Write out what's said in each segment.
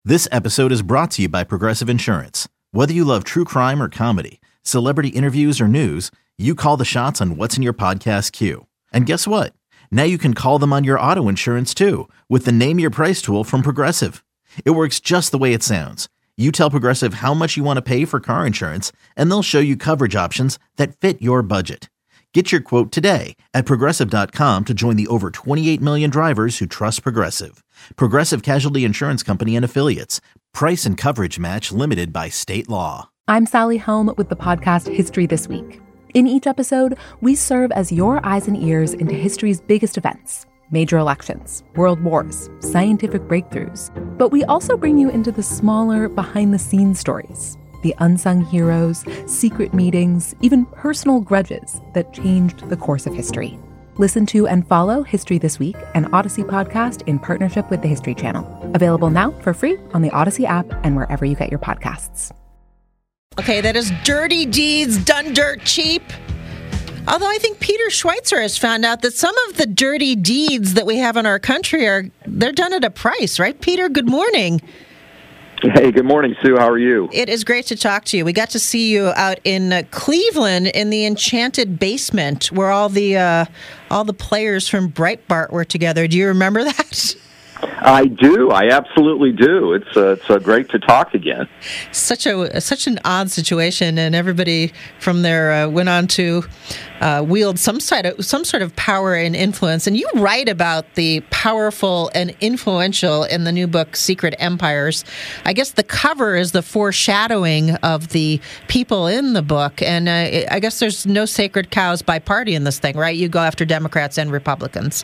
This episode is brought to you by Progressive Insurance. Whether you love true crime or comedy, celebrity interviews or news, you call the shots on what's in your podcast queue. And guess what? Now you can call them on your auto insurance too with the Name Your Price tool from Progressive. It works just the way it sounds. You tell Progressive how much you want to pay for car insurance, and they'll show you coverage options that fit your budget. Get your quote today at Progressive.com to join the over 28 million drivers who trust Progressive. Progressive Casualty Insurance Company and Affiliates. Price and coverage match limited by state law. I'm Sally Helm with the podcast History This Week. In each episode, we serve as your eyes and ears into history's biggest events. Major elections, world wars, scientific breakthroughs. But we also bring you into the smaller, behind-the-scenes stories. The unsung heroes, secret meetings, even personal grudges that changed the course of history. Listen to and follow History This Week, an Odyssey podcast in partnership with the History Channel. Available now for free on the Odyssey app and wherever you get your podcasts. Okay, that is Dirty Deeds Done Dirt Cheap. Although I think Peter Schweitzer has found out that some of the dirty deeds that we have in our country they're done at a price, right, Peter? Good morning. Hey, good morning, Sue. How are you? It is great to talk to you. We got to see you out in Cleveland in the Enchanted Basement where all the players from Breitbart were together. Do you remember that? I do. I absolutely do. It's great to talk again. Such an odd situation, and everybody from there went on to wield some sort of power and influence. And you write about the powerful and influential in the new book, Secret Empires. I guess the cover is the foreshadowing of the people in the book. And I guess there's no sacred cows by party in this thing, right? You go after Democrats and Republicans.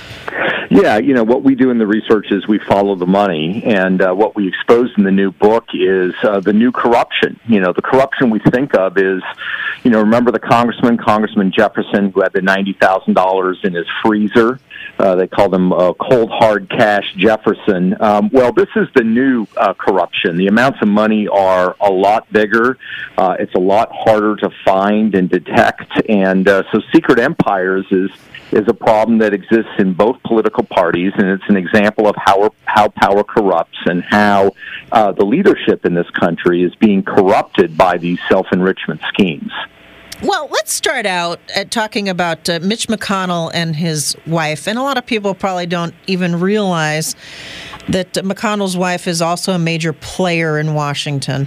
Yeah, what we do in the research is we follow the money, and what we expose in the new book is the new corruption. The corruption we think of is, remember the Congressman Jefferson, who had the $90,000 in his freezer? They call him cold hard cash Jefferson. Well, this is the new corruption. The amounts of money are a lot bigger. It's a lot harder to find and detect, and so secret empires is a problem that exists in both political parties, and it's an example of how power corrupts and how the leadership in this country is being corrupted by these self-enrichment schemes. Well, let's start out at talking about Mitch McConnell and his wife. And a lot of people probably don't even realize that McConnell's wife is also a major player in Washington.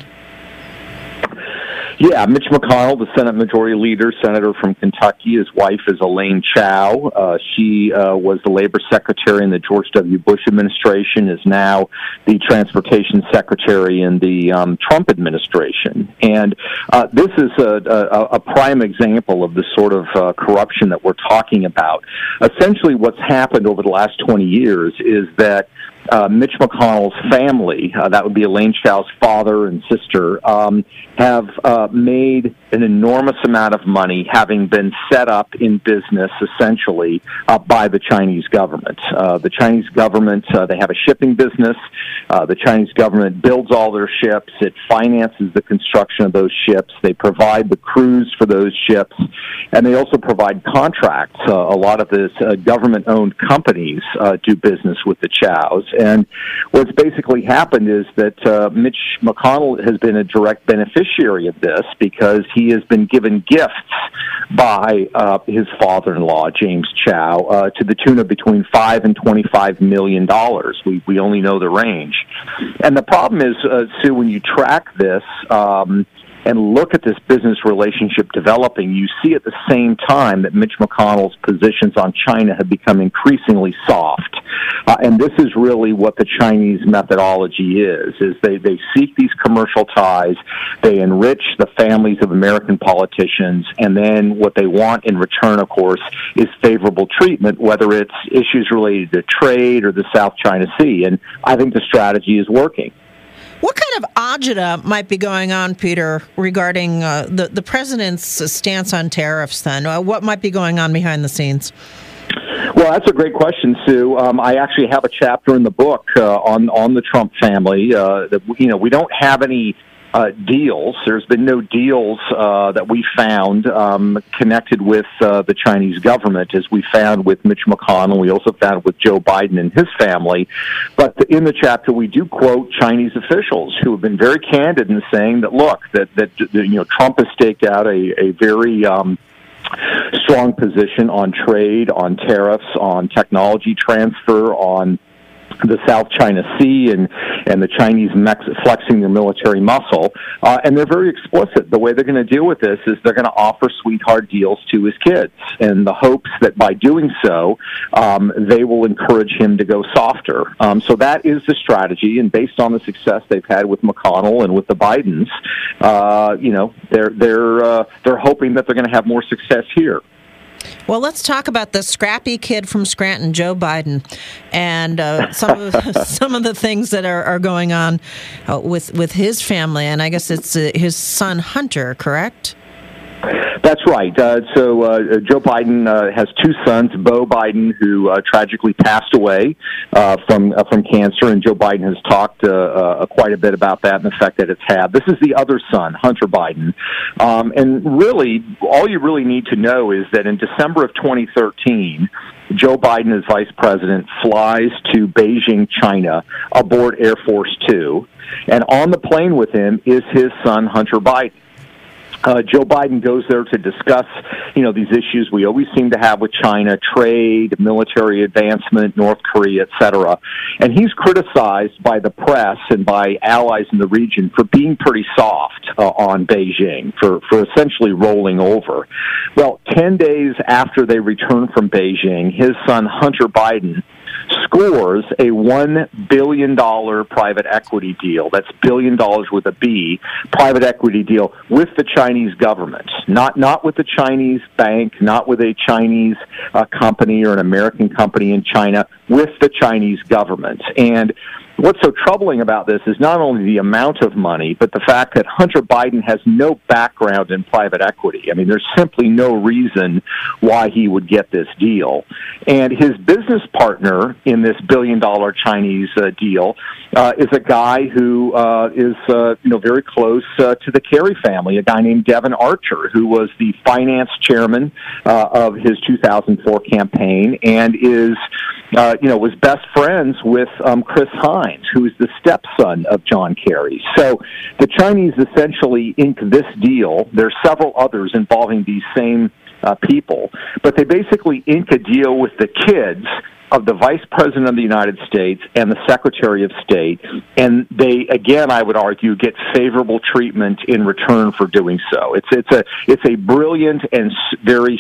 Yeah, Mitch McConnell, the Senate Majority Leader, Senator from Kentucky. His wife is Elaine Chao. She was the Labor Secretary in the George W. Bush administration, is now the Transportation Secretary in the Trump administration. And this is a prime example of the sort of corruption that we're talking about. Essentially, what's happened over the last 20 years is that Mitch McConnell's family, that would be Elaine Chao's father and sister, have made an enormous amount of money having been set up in business, essentially, by the Chinese government. The Chinese government, they have a shipping business. The Chinese government builds all their ships. It finances the construction of those ships. They provide the crews for those ships, and they also provide contracts. A lot of this government-owned companies do business with the Chaos. And what's basically happened is that Mitch McConnell has been a direct beneficiary of this because he has been given gifts by his father-in-law, James Chao, to the tune of between $5 and $25 million. We only know the range. And the problem is, Sue, when you track this, and look at this business relationship developing, you see at the same time that Mitch McConnell's positions on China have become increasingly soft. And this is really what the Chinese methodology is they seek these commercial ties, they enrich the families of American politicians, and then what they want in return, of course, is favorable treatment, whether it's issues related to trade or the South China Sea. And I think the strategy is working. What kind of agita might be going on, Peter, regarding the president's stance on tariffs then? What might be going on behind the scenes? Well, that's a great question, Sue. I actually have a chapter in the book on the Trump family. We don't have any deals. There's been no deals that we found connected with the Chinese government, as we found with Mitch McConnell. We also found with Joe Biden and his family. But in the chapter, we do quote Chinese officials who have been very candid in saying that, look, that Trump has staked out a very strong position on trade, on tariffs, on technology transfer, on the South China Sea and the Chinese flexing their military muscle. And they're very explicit. The way they're going to deal with this is they're going to offer sweetheart deals to his kids in the hopes that by doing so, they will encourage him to go softer. So that is the strategy. And based on the success they've had with McConnell and with the Bidens, they're hoping that they're going to have more success here. Well, let's talk about the scrappy kid from Scranton, Joe Biden, and some of the things that are going on with his family, and I guess it's his son Hunter, correct? That's right. So Joe Biden has two sons, Beau Biden, who tragically passed away from cancer, and Joe Biden has talked quite a bit about that and the effect that it's had. This is the other son, Hunter Biden. And really, all you really need to know is that in December of 2013, Joe Biden, as vice president, flies to Beijing, China, aboard Air Force Two, and on the plane with him is his son, Hunter Biden. Joe Biden goes there to discuss, these issues we always seem to have with China, trade, military advancement, North Korea, et cetera. And he's criticized by the press and by allies in the region for being pretty soft on Beijing, for essentially rolling over. Well, 10 days after they return from Beijing, his son Hunter Biden scores a $1 billion private equity deal. That's $1 billion with a B, private equity deal with the Chinese government. Not with the Chinese bank, not with a Chinese company or an American company in China, with the Chinese government. And what's so troubling about this is not only the amount of money, but the fact that Hunter Biden has no background in private equity. I mean, there's simply no reason why he would get this deal. And his business partner in this $1 billion Chinese deal is a guy who is very close to the Kerry family, a guy named Devon Archer, who was the finance chairman of his 2004 campaign and was best friends with Chris Hines, who is the stepson of John Kerry. So the Chinese essentially ink this deal. There's several others involving these same people, but they basically ink a deal with the kids of the Vice President of the United States and the Secretary of State, and they, again, I would argue, get favorable treatment in return for doing so. It's a brilliant and very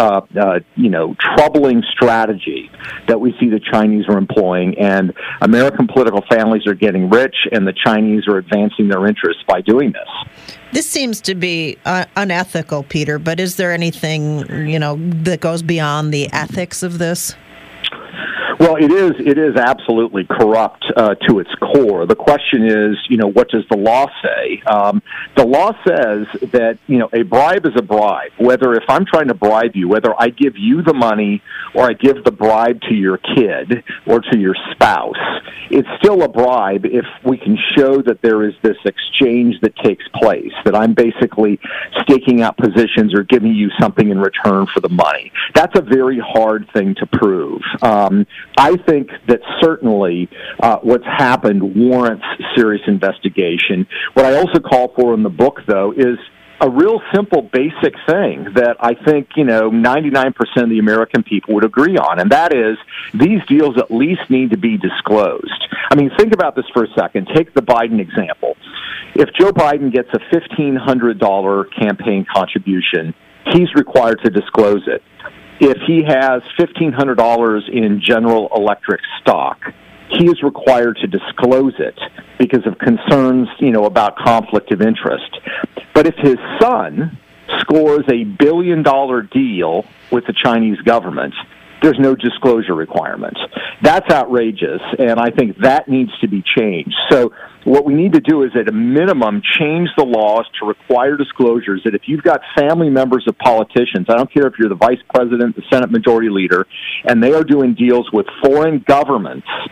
troubling strategy that we see the Chinese are employing, and American political families are getting rich, and the Chinese are advancing their interests by doing this. This seems to be unethical, Peter, but is there anything, that goes beyond the ethics of this? Well, it is absolutely corrupt to its core. The question is, what does the law say? The law says that, a bribe is a bribe. Whether if I'm trying to bribe you, whether I give you the money or I give the bribe to your kid or to your spouse, it's still a bribe if we can show that there is this exchange that takes place, that I'm basically staking out positions or giving you something in return for the money. That's a very hard thing to prove. I think that certainly what's happened warrants serious investigation. What I also call for in the book, though, is a real simple, basic thing that I think, 99% of the American people would agree on, and that is these deals at least need to be disclosed. I mean, think about this for a second. Take the Biden example. If Joe Biden gets a $1,500 campaign contribution, he's required to disclose it. If he has $1,500 in General Electric stock, he is required to disclose it because of concerns, about conflict of interest. But if his son scores a $1 billion deal with the Chinese government, there's no disclosure requirement. That's outrageous, and I think that needs to be changed. So what we need to do is, at a minimum, change the laws to require disclosures that if you've got family members of politicians, I don't care if you're the vice president, the Senate majority leader, and they are doing deals with foreign governments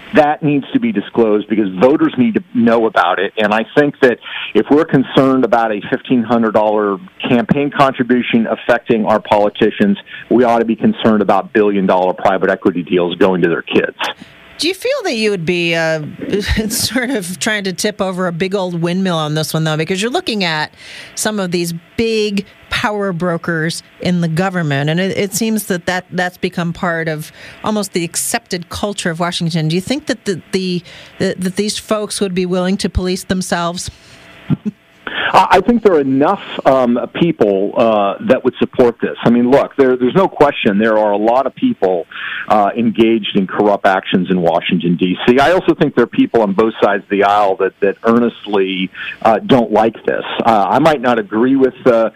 that needs to be disclosed because voters need to know about it. And I think that if we're concerned about a $1,500 campaign contribution affecting our politicians, we ought to be concerned about billion-dollar private equity deals going to their kids. Do you feel that you would be sort of trying to tip over a big old windmill on this one, though? Because you're looking at some of these big power brokers in the government, and it seems that's become part of almost the accepted culture of Washington. Do you think that that these folks would be willing to police themselves? I think there are enough people that would support this. I mean, look, there's no question there are a lot of people engaged in corrupt actions in Washington, D.C. I also think there are people on both sides of the aisle that earnestly don't like this. I might not agree with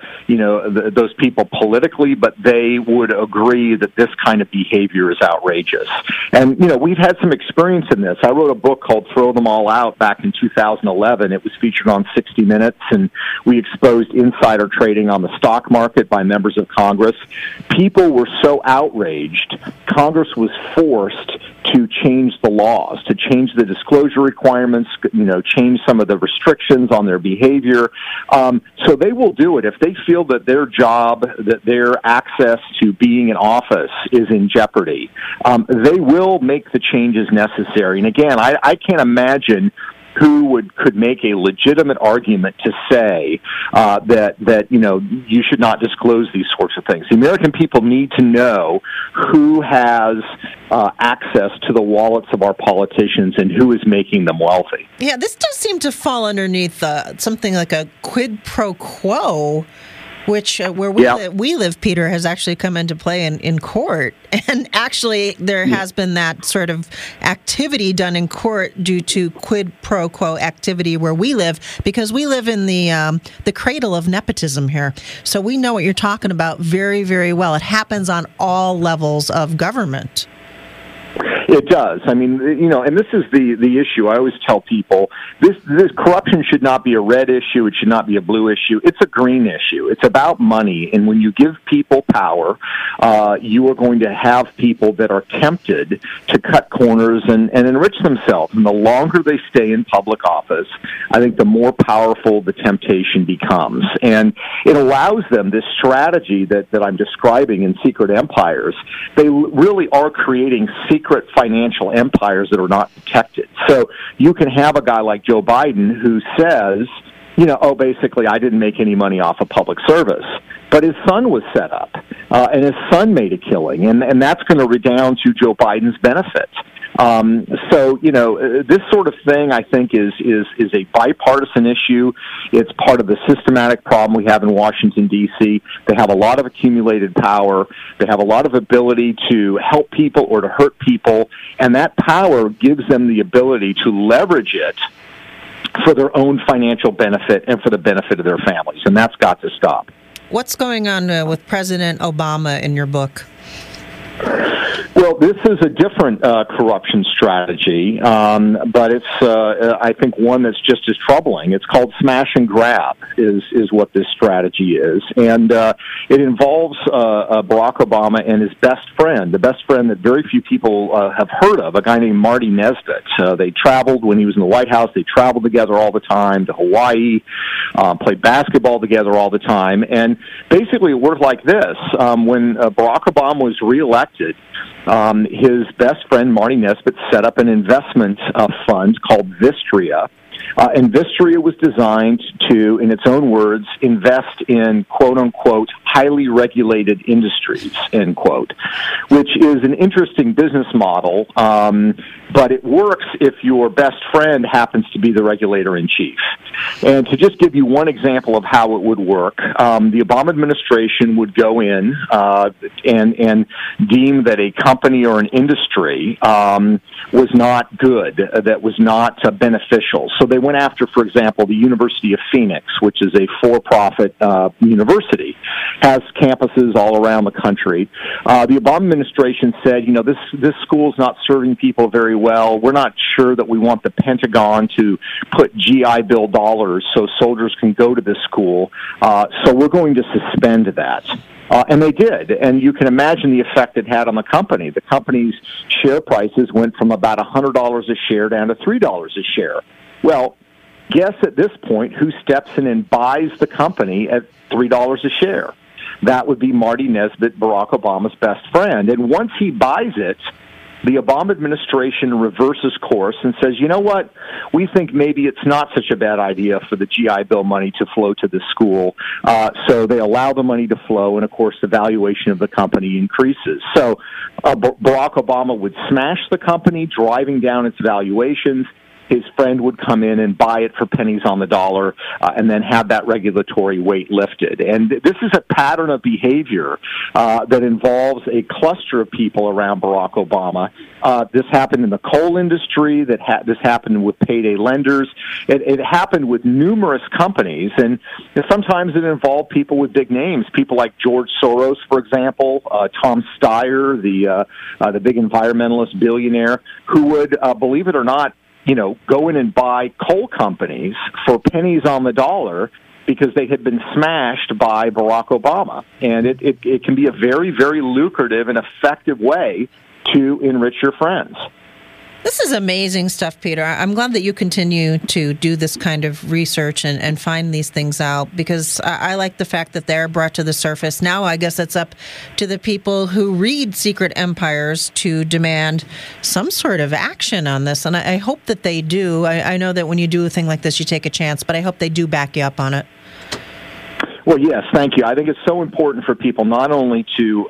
those people politically, but they would agree that this kind of behavior is outrageous. And, we've had some experience in this. I wrote a book called Throw Them All Out back in 2011. It was featured on 60 Minutes, and we exposed insider trading on the stock market by members of Congress. People were so outraged, Congress was forced to change the laws, to change the disclosure requirements, change some of the restrictions on their behavior. So they will do it if they feel that their job, that their access to being in office is in jeopardy. They will make the changes necessary. And again, I can't imagine who could make a legitimate argument to say that you should not disclose these sorts of things. The American people need to know who has access to the wallets of our politicians and who is making them wealthy. Yeah, this does seem to fall underneath something like a quid pro quo, which where we live, Peter, has actually come into play in court. And actually, there has been that sort of activity done in court due to quid pro quo activity where we live, because we live in the cradle of nepotism here. So we know what you're talking about very, very well. It happens on all levels of government. It does. I mean, and this is the issue. I always tell people this corruption should not be a red issue. It should not be a blue issue. It's a green issue. It's about money. And when you give people power, you are going to have people that are tempted to cut corners and enrich themselves. And the longer they stay in public office, I think the more powerful the temptation becomes. And it allows them this strategy that I'm describing in Secret Empires. They really are creating secret financial empires that are not protected. So you can have a guy like Joe Biden who says, basically I didn't make any money off of public service. But his son was set up, and his son made a killing, and that's going to redound to Joe Biden's benefit. So this sort of thing, I think, is a bipartisan issue. It's part of the systematic problem we have in Washington, D.C. They have a lot of accumulated power. They have a lot of ability to help people or to hurt people, and that power gives them the ability to leverage it for their own financial benefit and for the benefit of their families, and that's got to stop. What's going on with President Obama in your book? Well, this is a different corruption strategy, but it's, I think, one that's just as troubling. It's called smash and grab is what this strategy is. And it involves Barack Obama and his best friend, the best friend that very few people have heard of, a guy named Marty Nesbitt. They traveled when he was in the White House. They traveled together all the time to Hawaii, played basketball together all the time. And basically it worked like this. When Barack Obama was reelected, his best friend, Marty Nesbitt, set up an investment fund called Vistria. And Vistria was designed to, in its own words, invest in, quote-unquote, highly regulated industries, end quote, which is an interesting business model, but it works if your best friend happens to be the regulator-in-chief. And to just give you one example of how it would work, the Obama administration would go in and deem that a company or an industry was not good, that was not beneficial. So they went after, for example, the University of Phoenix, which is a for-profit university, has campuses all around the country. The Obama administration said, this school's not serving people very well. We're not sure that we want the Pentagon to put GI Bill dollars years so soldiers can go to this school. So we're going to suspend that. And they did. And you can imagine the effect it had on the company. The company's share prices went from about $100 a share down to $3 a share. Well, guess at this point who steps in and buys the company at $3 a share? That would be Marty Nesbitt, Barack Obama's best friend. And once he buys it, the Obama administration reverses course and says, you know what, we think maybe it's not such a bad idea for the GI Bill money to flow to the school. So they allow the money to flow, and, of course, the valuation of the company increases. So Barack Obama would smash the company, driving down its valuations. His friend would come in and buy it for pennies on the dollar and then have that regulatory weight lifted. And this is a pattern of behavior that involves a cluster of people around Barack Obama. This happened in the coal industry. This happened with payday lenders. It happened with numerous companies, and sometimes it involved people with big names, people like George Soros, for example, Tom Steyer, the big environmentalist billionaire, who would, believe it or not, go in and buy coal companies for pennies on the dollar because they had been smashed by Barack Obama. And it can be a very, very lucrative and effective way to enrich your friends. This is amazing stuff, Peter. I'm glad that you continue to do this kind of research and find these things out, because I like the fact that they're brought to the surface. Now I guess it's up to the people who read Secret Empires to demand some sort of action on this. And I hope that they do. I know that when you do a thing like this, you take a chance, but I hope they do back you up on it. Well, yes, thank you. I think it's so important for people not only to,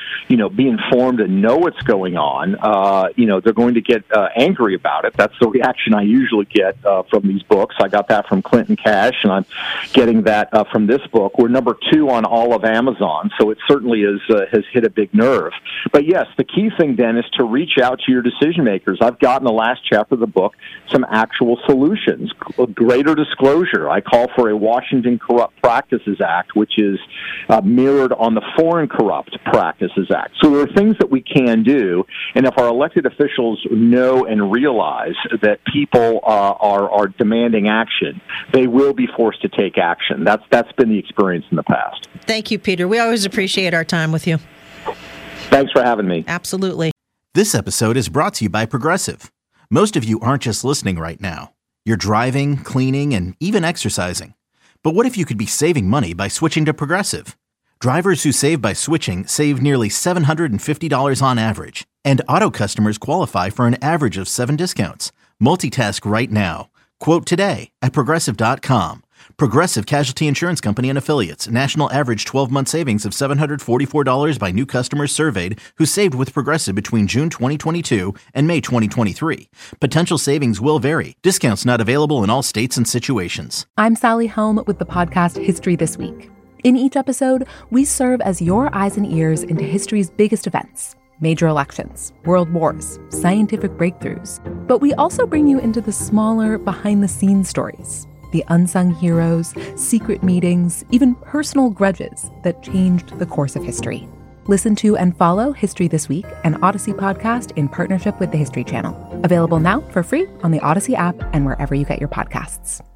be informed and know what's going on. They're going to get angry about it. That's the reaction I usually get from these books. I got that from Clinton Cash, and I'm getting that from this book. We're number 2 on all of Amazon, so it certainly has hit a big nerve. But yes, the key thing then is to reach out to your decision makers. I've got in the last chapter of the book some actual solutions, greater disclosure. I call for a Washington Corrupt Practices Act, which is mirrored on the Foreign Corrupt Practices Act. So there are things that we can do, and if our elected officials know and realize that people are demanding action, they will be forced to take action. That's been the experience in the past. Thank you, Peter. We always appreciate our time with you. Thanks for having me. Absolutely. This episode is brought to you by Progressive. Most of you aren't just listening right now. You're driving, cleaning, and even exercising. But what if you could be saving money by switching to Progressive? Drivers who save by switching save nearly $750 on average. And auto customers qualify for an average of 7 discounts. Multitask right now. Quote today at Progressive.com. Progressive Casualty Insurance Company and Affiliates. National average 12-month savings of $744 by new customers surveyed who saved with Progressive between June 2022 and May 2023. Potential savings will vary. Discounts not available in all states and situations. I'm Sally Helm with the podcast History This Week. In each episode, we serve as your eyes and ears into history's biggest events. Major elections, world wars, scientific breakthroughs. But we also bring you into the smaller, behind-the-scenes stories. The unsung heroes, secret meetings, even personal grudges that changed the course of history. Listen to and follow History This Week, an Odyssey podcast in partnership with the History Channel. Available now for free on the Odyssey app and wherever you get your podcasts.